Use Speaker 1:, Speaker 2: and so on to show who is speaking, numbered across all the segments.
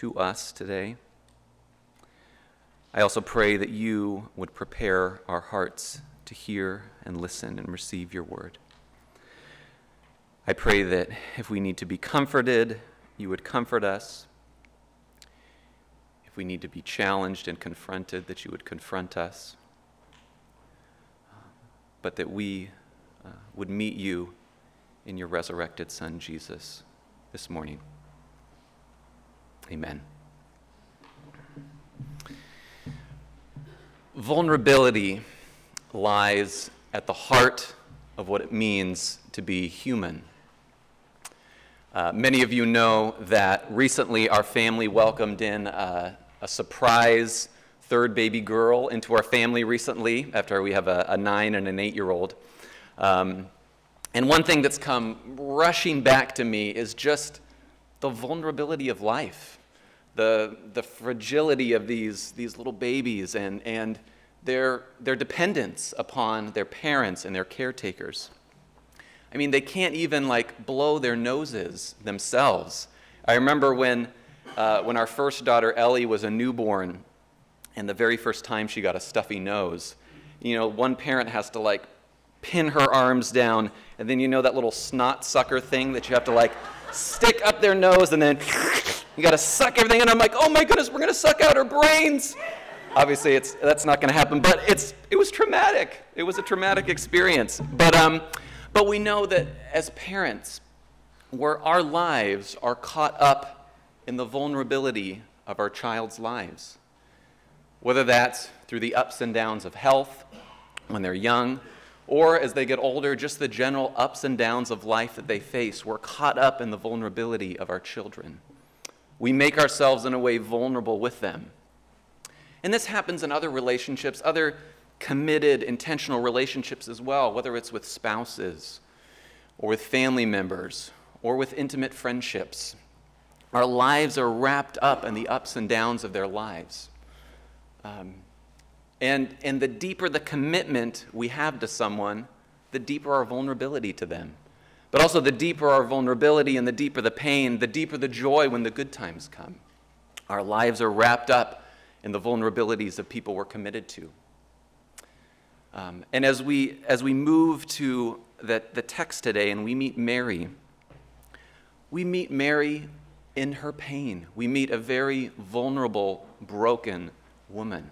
Speaker 1: to us today. I also pray that you would prepare our hearts to hear and listen and receive your word. I pray that if we need to be comforted, you would comfort us. If we need to be challenged and confronted, that you would confront us. But that we would meet you in your resurrected Son, Jesus, this morning. Amen. Vulnerability lies at the heart of what it means to be human. Many of you know that recently our family welcomed in a surprise third baby girl into our family recently, after we have a 9 and an 8-year-old. And one thing that's come rushing back to me is just the vulnerability of life, the fragility of these little babies and their dependence upon their parents and their caretakers. I mean, they can't even blow their noses themselves. I remember when our first daughter Ellie was a newborn, and the very first time she got a stuffy nose, one parent has to pin her arms down, and then that little snot sucker thing that you have to stick up their nose, and then you got to suck everything in. I'm like, oh my goodness, we're going to suck out her brains. Obviously, that's not going to happen, but it was traumatic. It was a traumatic experience. But we know that as parents, where our lives are caught up in the vulnerability of our child's lives, whether that's through the ups and downs of health when they're young, or as they get older, just the general ups and downs of life that they face, we're caught up in the vulnerability of our children. We make ourselves, in a way, vulnerable with them. And this happens in other relationships, other committed, intentional relationships as well, whether it's with spouses or with family members or with intimate friendships. Our lives are wrapped up in the ups and downs of their lives. And the deeper the commitment we have to someone, the deeper our vulnerability to them. But also the deeper our vulnerability and the deeper the pain, the deeper the joy when the good times come. Our lives are wrapped up in the vulnerabilities of people we're committed to. And as we move to the text today and we meet Mary in her pain. We meet a very vulnerable, broken woman.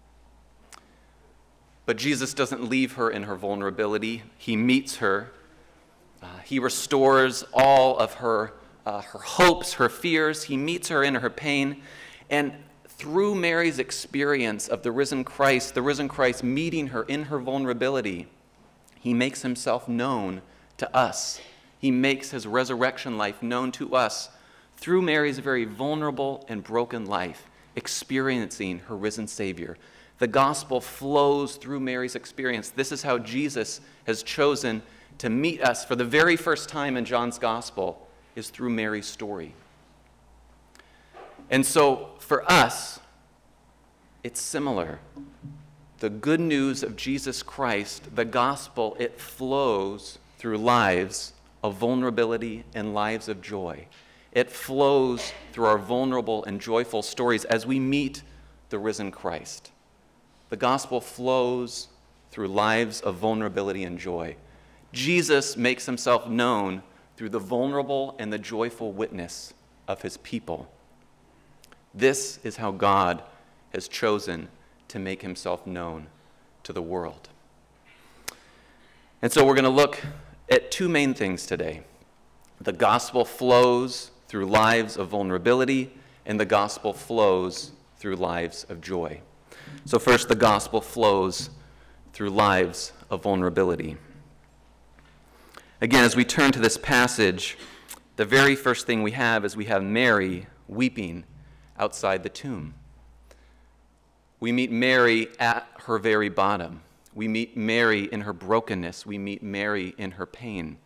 Speaker 1: But Jesus doesn't leave her in her vulnerability. He meets her. He restores all of her hopes, her fears. He meets her in her pain. And through Mary's experience of the risen Christ meeting her in her vulnerability, he makes himself known to us. He makes his resurrection life known to us through Mary's very vulnerable and broken life, experiencing her risen Savior. The gospel flows through Mary's experience. This is how Jesus has chosen to meet us for the very first time in John's gospel, is through Mary's story. And so for us, it's similar. The good news of Jesus Christ, the gospel, it flows through lives of vulnerability and lives of joy. It flows through our vulnerable and joyful stories as we meet the risen Christ. The gospel flows through lives of vulnerability and joy. Jesus makes himself known through the vulnerable and the joyful witness of his people. This is how God has chosen to make himself known to the world. And so we're going to look at two main things today. The gospel flows through lives of vulnerability, and the gospel flows through lives of joy. So first, the gospel flows through lives of vulnerability. Again, as we turn to this passage, the very first thing we have is Mary weeping outside the tomb. We meet Mary at her very bottom. We meet Mary in her brokenness. We meet Mary in her pain.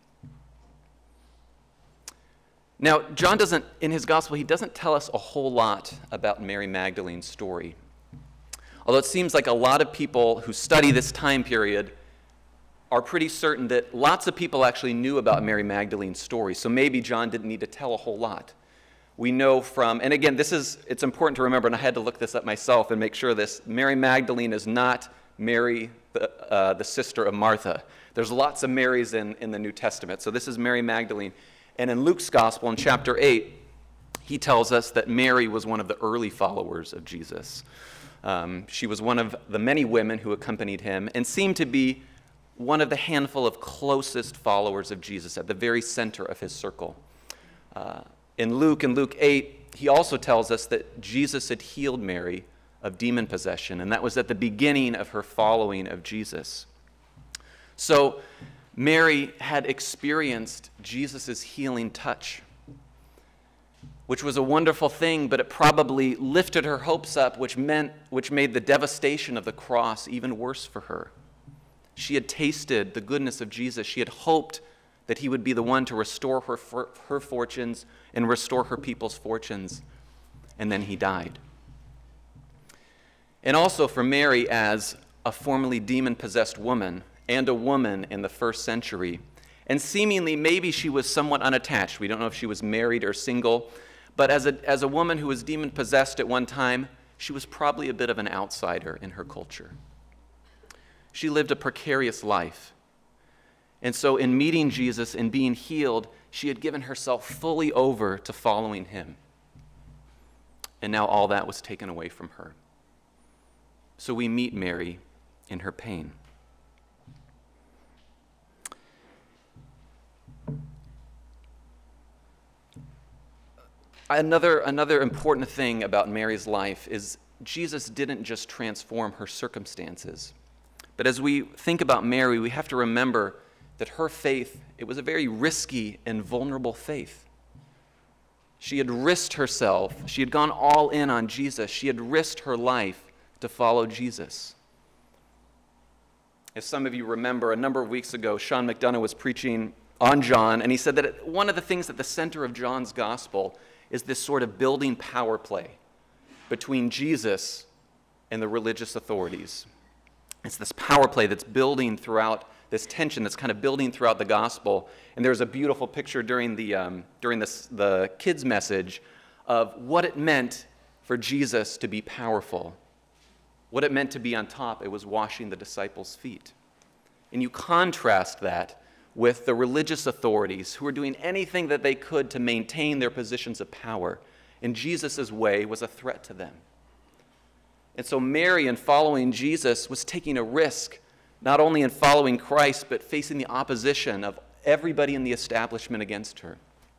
Speaker 1: Now, John doesn't, in his gospel, he doesn't tell us a whole lot about Mary Magdalene's story. Although it seems like a lot of people who study this time period are pretty certain that lots of people actually knew about Mary Magdalene's story, so maybe John didn't need to tell a whole lot. we know from, and again, it's important to remember, and I had to look this up myself and make sure this, Mary Magdalene is not Mary, the sister of Martha. There's lots of Marys in the New Testament. So this is Mary Magdalene. And in Luke's Gospel, in chapter 8, he tells us that Mary was one of the early followers of Jesus. She was one of the many women who accompanied him and seemed to be one of the handful of closest followers of Jesus at the very center of his circle. In Luke 8, he also tells us that Jesus had healed Mary of demon possession, and that was at the beginning of her following of Jesus. So Mary had experienced Jesus' healing touch, which was a wonderful thing, but it probably lifted her hopes up, which made the devastation of the cross even worse for her. She had tasted the goodness of Jesus. She had hoped that he would be the one to restore her fortunes and restore her people's fortunes, and then he died. And also for Mary, as a formerly demon-possessed woman and a woman in the first century, and seemingly maybe she was somewhat unattached. We don't know if she was married or single, but as a woman who was demon-possessed at one time, she was probably a bit of an outsider in her culture. She lived a precarious life. And so in meeting Jesus and being healed, she had given herself fully over to following him. And now all that was taken away from her. So we meet Mary in her pain. Another important thing about Mary's life is Jesus didn't just transform her circumstances. But as we think about Mary, we have to remember that her faith, it was a very risky and vulnerable faith. She had risked herself. She had gone all in on Jesus. She had risked her life to follow Jesus. As some of you remember, a number of weeks ago, Sean McDonough was preaching on John, and he said that one of the things at the center of John's gospel is this sort of building power play between Jesus and the religious authorities. It's this power play that's building throughout, this tension that's kind of building throughout the gospel. And there's a beautiful picture during the kids' message of what it meant for Jesus to be powerful. What it meant to be on top. It was washing the disciples' feet. And you contrast that with the religious authorities who were doing anything that they could to maintain their positions of power. And Jesus' way was a threat to them. And so Mary, in following Jesus, was taking a risk, not only in following Christ, but facing the opposition of everybody in the establishment against her.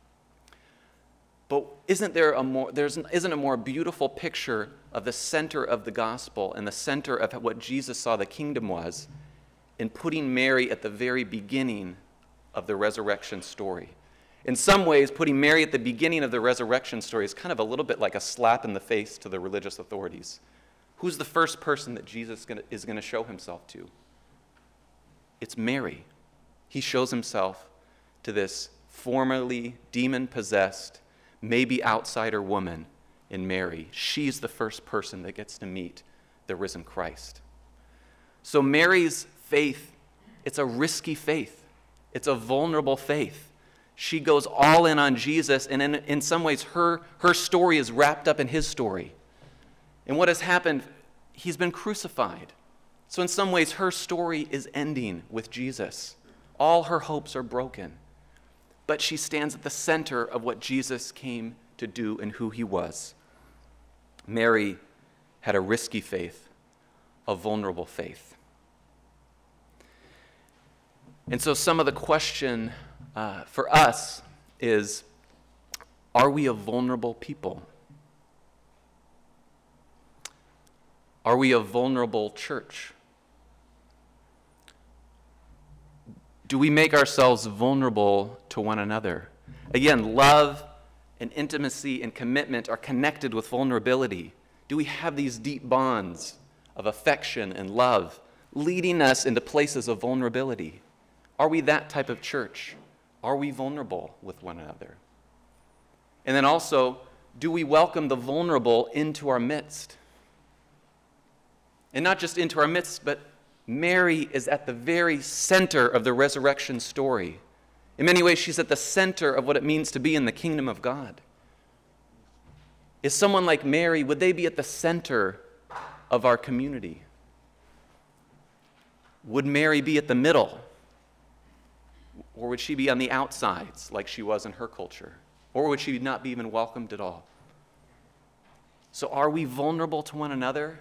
Speaker 1: But isn't a more beautiful picture of the center of the gospel and the center of what Jesus saw the kingdom was in putting Mary at the very beginning of the resurrection story? In some ways, putting Mary at the beginning of the resurrection story is kind of a little bit like a slap in the face to the religious authorities. Who's the first person that Jesus is going to show himself to? It's Mary. He shows himself to this formerly demon-possessed, maybe outsider woman in Mary. She's the first person that gets to meet the risen Christ. So Mary's faith, it's a risky faith. It's a vulnerable faith. She goes all in on Jesus, and in some ways her story is wrapped up in his story. And what has happened, he's been crucified. So in some ways, her story is ending with Jesus. All her hopes are broken. But she stands at the center of what Jesus came to do and who he was. Mary had a risky faith, a vulnerable faith. And so some of the question for us is, are we a vulnerable people? Are we a vulnerable church? Do we make ourselves vulnerable to one another? Again, love and intimacy and commitment are connected with vulnerability. Do we have these deep bonds of affection and love leading us into places of vulnerability? Are we that type of church? Are we vulnerable with one another? And then also, do we welcome the vulnerable into our midst? And not just into our midst, but Mary is at the very center of the resurrection story. In many ways, she's at the center of what it means to be in the kingdom of God. Is someone like Mary, would they be at the center of our community? Would Mary be at the middle? Or would she be on the outsides like she was in her culture? Or would she not be even welcomed at all? So are we vulnerable to one another?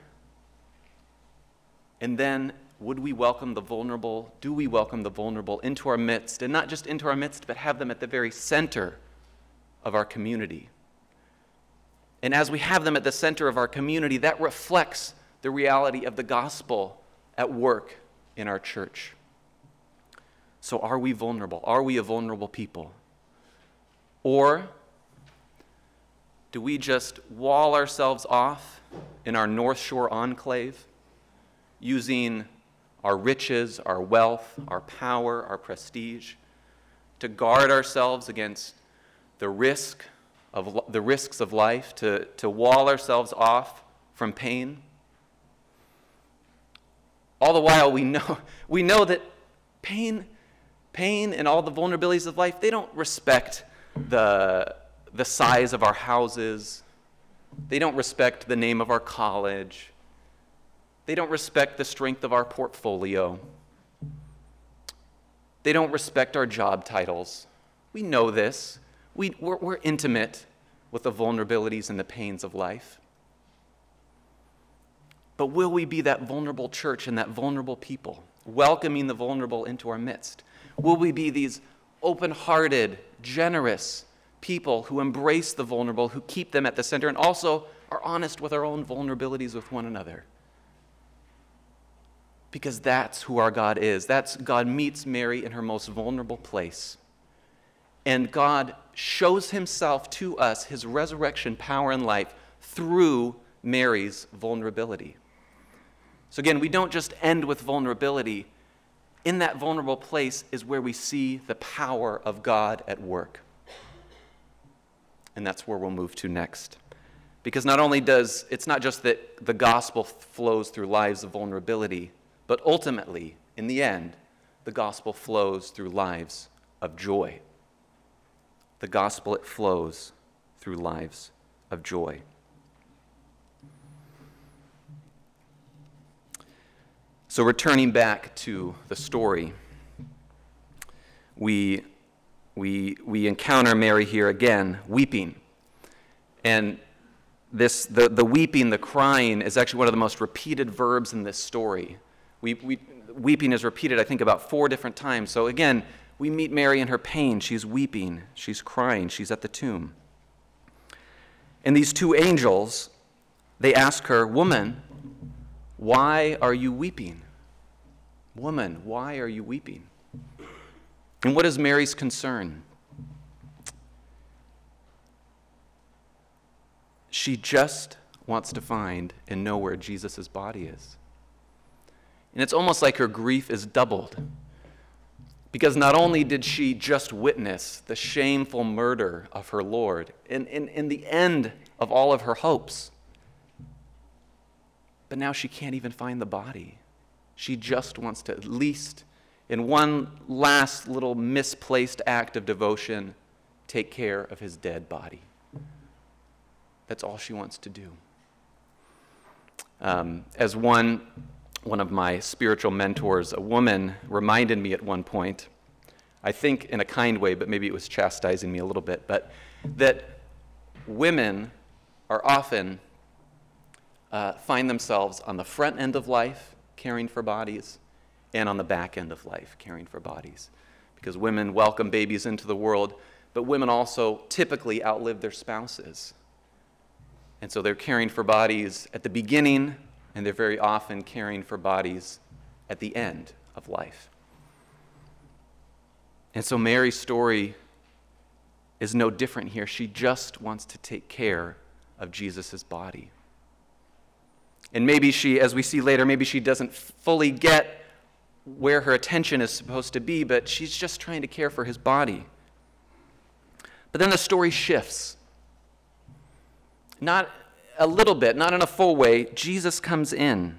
Speaker 1: And then would we welcome the vulnerable? Do we welcome the vulnerable into our midst? And not just into our midst, but have them at the very center of our community. And as we have them at the center of our community, that reflects the reality of the gospel at work in our church. So are we vulnerable? Are we a vulnerable people? Or do we just wall ourselves off in our North Shore enclave, using our riches, our wealth, our power, our prestige, to guard ourselves against the risks of life, to wall ourselves off from pain? All the while we know that pain and all the vulnerabilities of life, they don't respect the size of our houses. They don't respect the name of our college. They don't respect the strength of our portfolio. They don't respect our job titles. We know this. We're intimate with the vulnerabilities and the pains of life. But will we be that vulnerable church and that vulnerable people, welcoming the vulnerable into our midst? Will we be these open-hearted, generous people who embrace the vulnerable, who keep them at the center, and also are honest with our own vulnerabilities with one another? Because that's who our God is. God meets Mary in her most vulnerable place. And God shows himself to us, his resurrection power and life, through Mary's vulnerability. So again, we don't just end with vulnerability. In that vulnerable place is where we see the power of God at work. And that's where we'll move to next. Because it's not just that the gospel flows through lives of vulnerability, but ultimately, in the end, the gospel flows through lives of joy. The gospel, it flows through lives of joy. So returning back to the story, we encounter Mary here again, weeping. And the weeping, the crying, is actually one of the most repeated verbs in this story. Weeping is repeated, I think, about 4 different times. So again, we meet Mary in her pain. She's weeping. She's crying. She's at the tomb. And these 2 angels, they ask her, "Woman, why are you weeping? Woman, why are you weeping?" And what is Mary's concern? She just wants to find and know where Jesus' body is. And it's almost like her grief is doubled. Because not only did she just witness the shameful murder of her Lord, in the end of all of her hopes, but now she can't even find the body. She just wants to, at least in one last little misplaced act of devotion, take care of his dead body. That's all she wants to do. As one of my spiritual mentors, a woman, reminded me at one point, I think in a kind way, but maybe it was chastising me a little bit, but that women are often find themselves on the front end of life caring for bodies and on the back end of life caring for bodies. Because women welcome babies into the world, but women also typically outlive their spouses. And so they're caring for bodies at the beginning, and they're very often caring for bodies at the end of life. And so Mary's story is no different here. She just wants to take care of Jesus' body. And maybe she, as we see later, maybe she doesn't fully get where her attention is supposed to be, but she's just trying to care for his body. But then the story shifts. Not a little bit, not in a full way. Jesus comes in.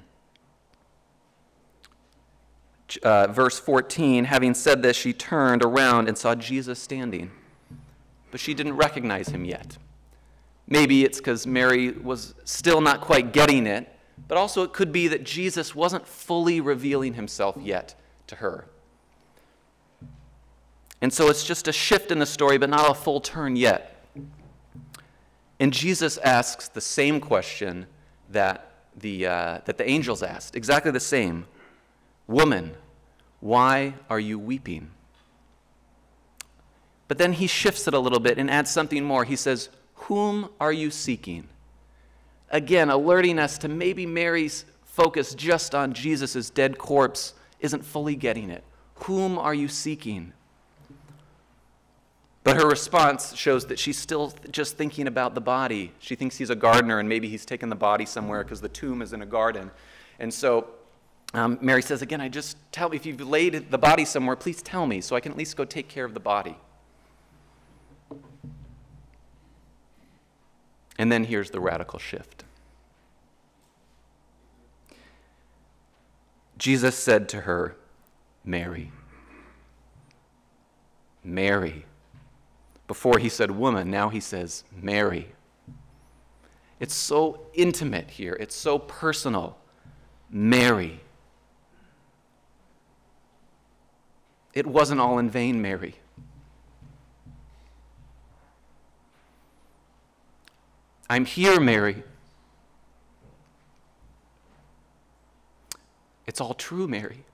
Speaker 1: Verse 14, having said this, she turned around and saw Jesus standing. But she didn't recognize him yet. Maybe it's because Mary was still not quite getting it, but also it could be that Jesus wasn't fully revealing himself yet to her. And so it's just a shift in the story, but not a full turn yet. And Jesus asks the same question that the angels asked, exactly the same. Woman, why are you weeping? But then he shifts it a little bit and adds something more. He says, whom are you seeking? Again, alerting us to maybe Mary's focus just on Jesus' dead corpse isn't fully getting it. Whom are you seeking? But her response shows that she's still just thinking about the body. She thinks he's a gardener and maybe he's taken the body somewhere because the tomb is in a garden. And so Mary says, again, tell me if you've laid the body somewhere, please tell me so I can at least go take care of the body. And then here's the radical shift. Jesus said to her, Mary. Mary. Before he said woman, now he says Mary. It's so intimate here. It's so personal. Mary. It wasn't all in vain, Mary. I'm here, Mary. It's all true, Mary.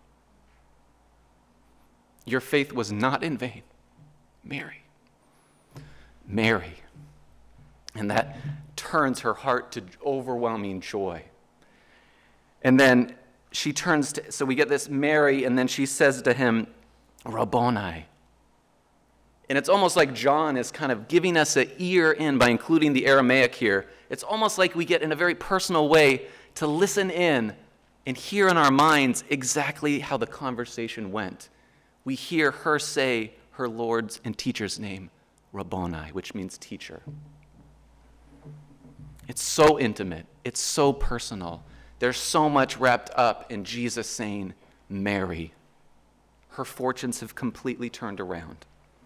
Speaker 1: Your faith was not in vain, Mary. Mary. And that turns her heart to overwhelming joy. And then she turns to, so we get this Mary, and then she says to him, Rabboni. And it's almost like John is kind of giving us an ear in by including the Aramaic here. It's almost like we get in a very personal way to listen in and hear in our minds exactly how the conversation went. We hear her say her Lord's and teacher's name, Rabboni, which means teacher. It's so intimate. It's so personal. There's so much wrapped up in Jesus saying, Mary. Her fortunes have completely turned around.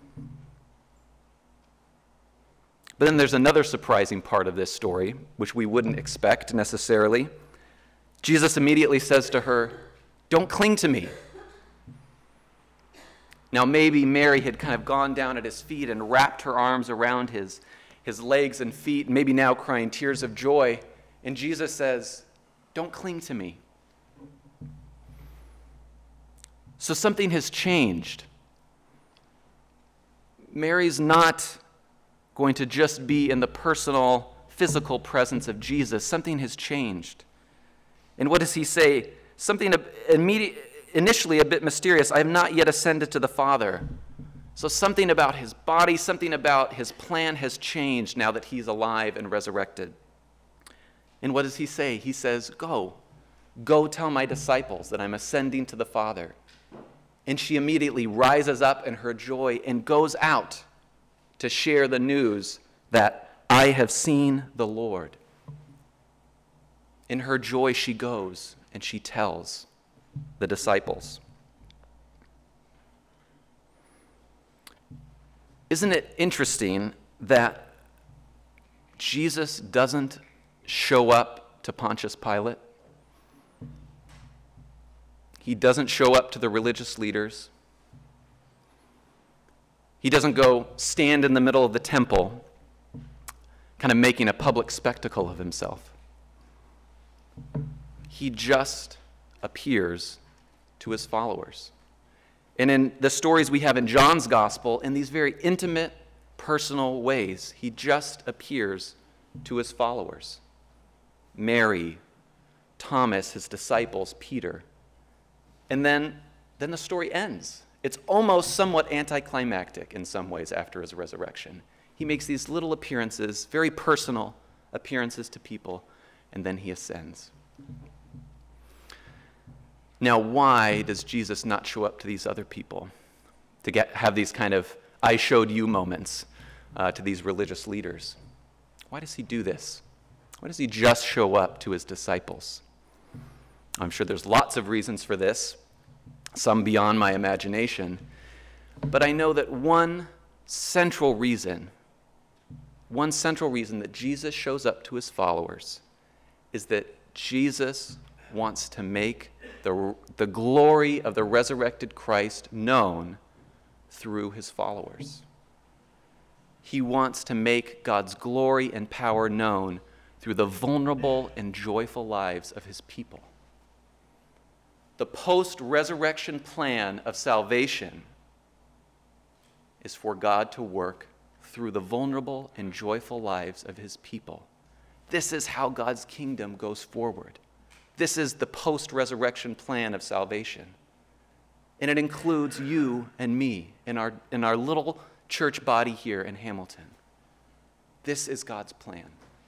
Speaker 1: But then there's another surprising part of this story, which we wouldn't expect necessarily. Jesus immediately says to her, don't cling to me. Now maybe Mary had kind of gone down at his feet and wrapped her arms around his legs and feet, maybe now crying tears of joy. And Jesus says, don't cling to me. So something has changed. Mary's not going to just be in the personal, physical presence of Jesus. Something has changed. And what does he say? Something initially a bit mysterious. I have not yet ascended to the Father. So something about his body, something about his plan has changed now that he's alive and resurrected. And what does he say? He says, go tell my disciples that I'm ascending to the Father. And she immediately rises up in her joy and goes out to share the news that I have seen the Lord. In her joy, she goes and she tells the disciples. Isn't it interesting that Jesus doesn't show up to Pontius Pilate? He doesn't show up to the religious leaders. He doesn't go stand in the middle of the temple, kind of making a public spectacle of himself. He just appears to his followers. And in the stories we have in John's gospel, in these very intimate, personal ways, he just appears to his followers. Mary, Thomas, his disciples, Peter. And then the story ends. It's almost somewhat anticlimactic in some ways after his resurrection. He makes these little appearances, very personal appearances to people, and then he ascends. Now, why does Jesus not show up to these other people to have these kind of I showed you moments to these religious leaders? Why does he do this? Why does he just show up to his disciples? I'm sure there's lots of reasons for this, some beyond my imagination, but I know that one central reason one central reason that Jesus shows up to his followers is that Jesus wants to make the glory of the resurrected Christ known through his followers. He wants to make God's glory and power known through the vulnerable and joyful lives of his people. The post-resurrection plan of salvation is for God to work through the vulnerable and joyful lives of his people. This is how God's kingdom goes forward. This is the post-resurrection plan of salvation. And it includes you and me in our little church body here in Hamilton. This is God's plan.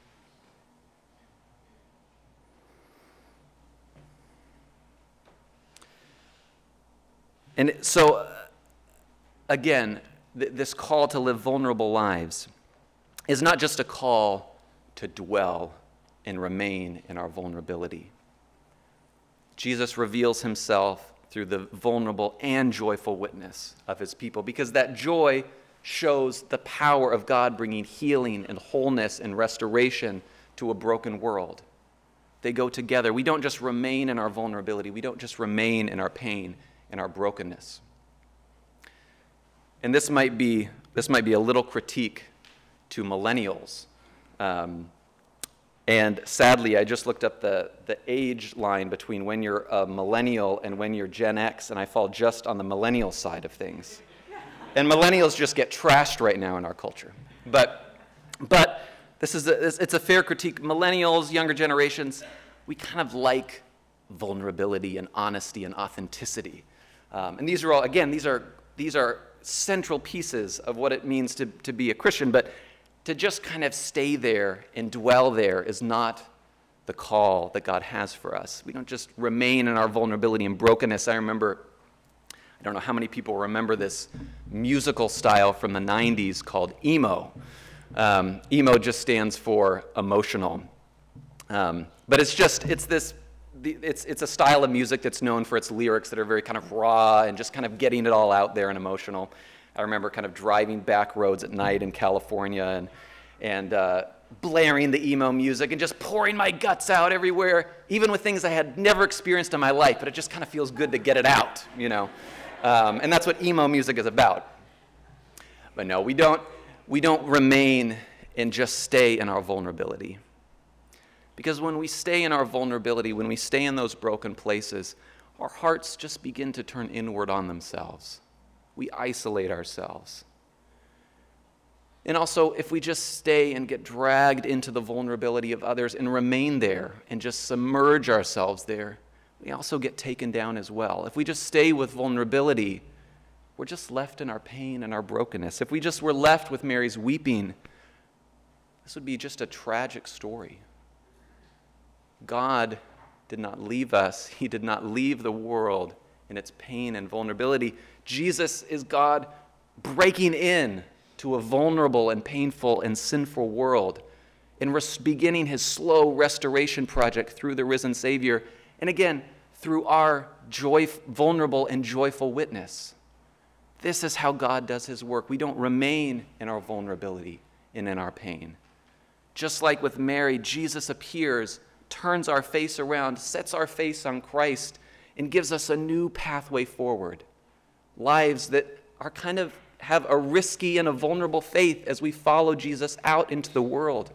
Speaker 1: And so, again, this call to live vulnerable lives is not just a call to dwell and remain in our vulnerability. Jesus reveals himself through the vulnerable and joyful witness of his people, because that joy shows the power of God bringing healing and wholeness and restoration to a broken world. They go together. We don't just remain in our vulnerability. We don't just remain in our pain and our brokenness. And this might be a little critique to millennials. And sadly, I just looked up the age line between when you're a millennial and when you're Gen X, and I fall just on the millennial side of things. And millennials just get trashed right now in our culture. But it's a fair critique. Millennials, younger generations, we kind of like vulnerability and honesty and authenticity. And these are all, again, these are central pieces of what it means to be a Christian, but to just kind of stay there and dwell there is not the call that God has for us. We don't just remain in our vulnerability and brokenness. I don't know how many people remember this musical style from the 90s called emo. Emo just stands for emotional. But it's a style of music that's known for its lyrics that are very kind of raw and just kind of getting it all out there and emotional. I remember kind of driving back roads at night in California and blaring the emo music and just pouring my guts out everywhere, even with things I had never experienced in my life, but it just kind of feels good to get it out, you know. And that's what emo music is about. But no, we don't remain and just stay in our vulnerability. Because when we stay in our vulnerability, when we stay in those broken places, our hearts just begin to turn inward on themselves. We isolate ourselves. And also, if we just stay and get dragged into the vulnerability of others and remain there and just submerge ourselves there, we also get taken down as well. If we just stay with vulnerability, we're just left in our pain and our brokenness. If we just were left with Mary's weeping, this would be just a tragic story. God did not leave us. He did not leave the world in its pain and vulnerability. Jesus is God breaking in to a vulnerable and painful and sinful world and beginning his slow restoration project through the risen Savior, and again, through our vulnerable and joyful witness. This is how God does his work. We don't remain in our vulnerability and in our pain. Just like with Mary, Jesus appears, turns our face around, sets our face on Christ, and gives us a new pathway forward. Lives that are kind of have a risky and a vulnerable faith as we follow Jesus out into the world.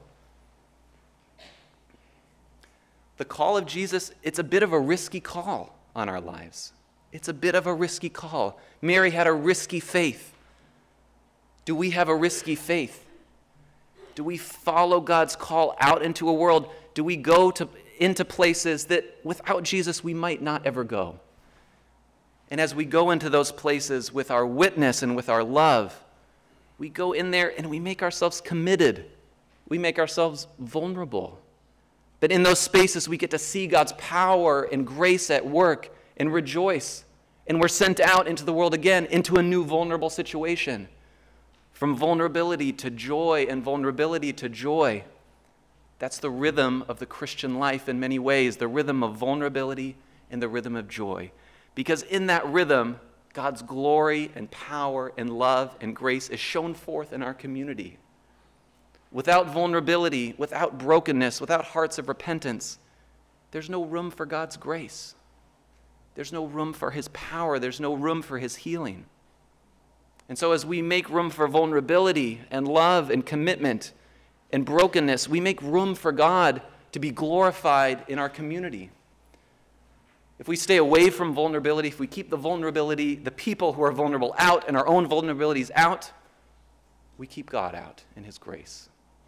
Speaker 1: The call of Jesus, it's a bit of a risky call on our lives. It's a bit of a risky call. Mary had a risky faith. Do we have a risky faith? Do we follow God's call out into a world? Do we go into places that without Jesus we might not ever go? And as we go into those places with our witness and with our love, we go in there and we make ourselves committed. We make ourselves vulnerable. But in those spaces we get to see God's power and grace at work and rejoice. And we're sent out into the world again, into a new vulnerable situation. From vulnerability to joy and vulnerability to joy. That's the rhythm of the Christian life in many ways, the rhythm of vulnerability and the rhythm of joy. Because in that rhythm, God's glory and power and love and grace is shown forth in our community. Without vulnerability, without brokenness, without hearts of repentance, there's no room for God's grace. There's no room for his power. There's no room for his healing. And so as we make room for vulnerability and love and commitment and brokenness, we make room for God to be glorified in our community. If we stay away from vulnerability, if we keep the vulnerability, the people who are vulnerable out and our own vulnerabilities out, we keep God out in his grace.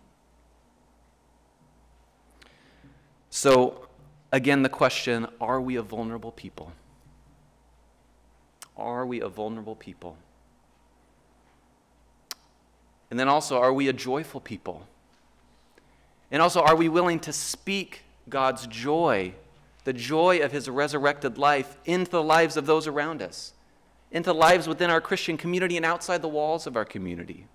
Speaker 1: So, again, the question, are we a vulnerable people? Are we a vulnerable people? And then also, are we a joyful people? And also, are we willing to speak God's joy, the joy of his resurrected life, into the lives of those around us, into lives within our Christian community and outside the walls of our community?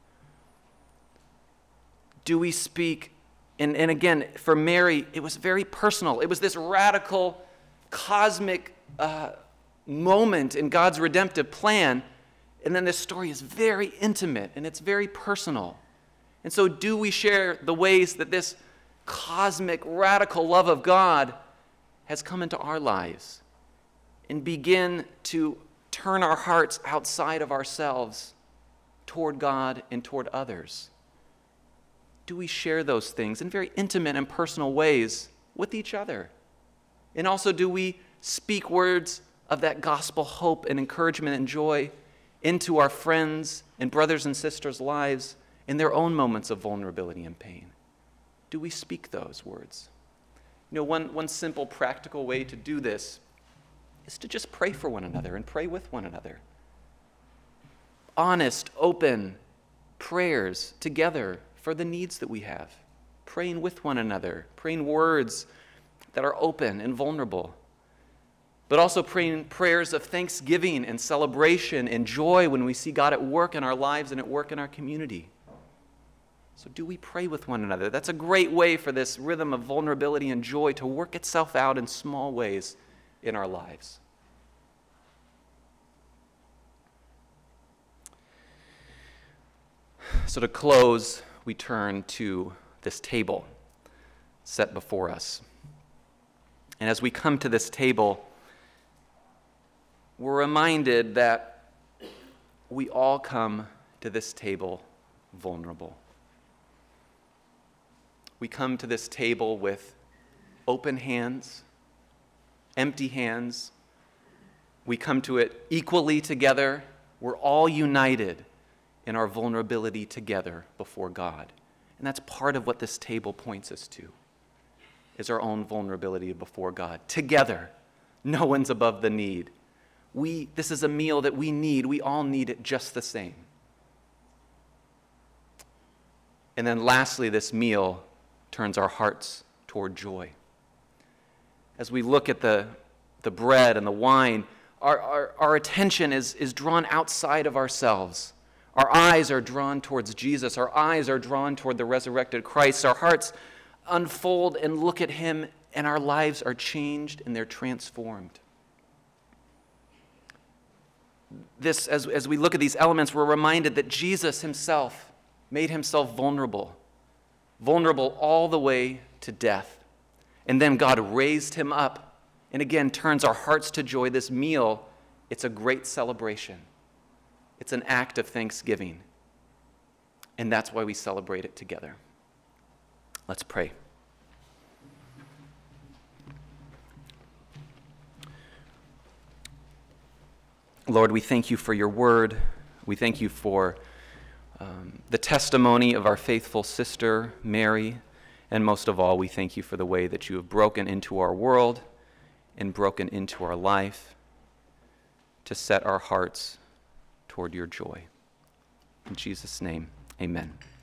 Speaker 1: Do we speak? And again, for Mary, it was very personal. It was this radical, cosmic moment in God's redemptive plan. And then this story is very intimate and it's very personal. And so do we share the ways that this cosmic, radical love of God has come into our lives and begin to turn our hearts outside of ourselves toward God and toward others? Do we share those things in very intimate and personal ways with each other? And also, do we speak words of that gospel hope and encouragement and joy into our friends and brothers and sisters' lives in their own moments of vulnerability and pain? Do we speak those words? You know, one simple practical way to do this is to just pray for one another and pray with one another. Honest, open prayers together for the needs that we have, praying with one another, praying words that are open and vulnerable, but also praying prayers of thanksgiving and celebration and joy when we see God at work in our lives and at work in our community. So do we pray with one another? That's a great way for this rhythm of vulnerability and joy to work itself out in small ways in our lives. So to close, we turn to this table set before us. And as we come to this table, we're reminded that we all come to this table vulnerable. We come to this table with open hands, empty hands. We come to it equally together. We're all united in our vulnerability together before God. And that's part of what this table points us to, is our own vulnerability before God. Together, no one's above the need. This is a meal that we need. We all need it just the same. And then lastly, this meal turns our hearts toward joy. As we look at the bread and the wine, our attention is drawn outside of ourselves. Our eyes are drawn towards Jesus. Our eyes are drawn toward the resurrected Christ. Our hearts unfold and look at him, and our lives are changed and they're transformed. As we look at these elements, we're reminded that Jesus himself made himself vulnerable all the way to death. And then God raised him up and again turns our hearts to joy. This meal, it's a great celebration. It's an act of thanksgiving. And that's why we celebrate it together. Let's pray. Lord, we thank you for your word. We thank you for the testimony of our faithful sister, Mary. And most of all, we thank you for the way that you have broken into our world and broken into our life to set our hearts toward your joy. In Jesus' name, amen.